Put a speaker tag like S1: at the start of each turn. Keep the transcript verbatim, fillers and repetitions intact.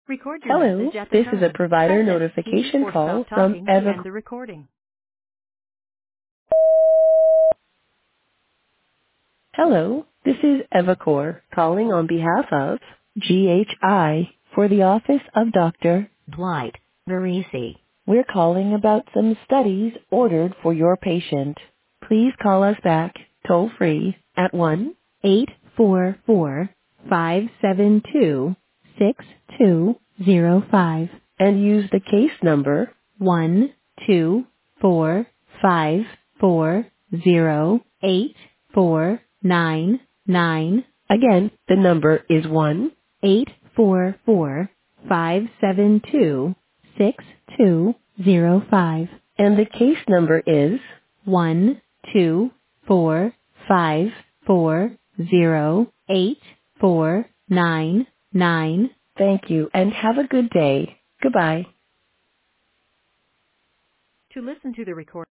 S1: Record your
S2: Hello,
S1: message at the
S2: this is a
S1: tone. Press
S2: provider
S1: any key
S2: notification
S1: or
S2: call
S1: stop
S2: from
S1: talking to
S2: Eva.
S1: end the recording.
S2: Hello, this is Evacor calling on behalf of G H I for the office of Doctor Dwight Verisi. We're calling about some studies ordered for your patient. Please call us back toll free at one eight four four, five seven two, six two zero five and use the case number one two four five four zero eight four nine nine. Again, the number is one eight four four five seven two six two zero five, and the case number is one two four five four zero eight four nine nine. Thank you and have a good day. Goodbye.
S1: To listen to the recording,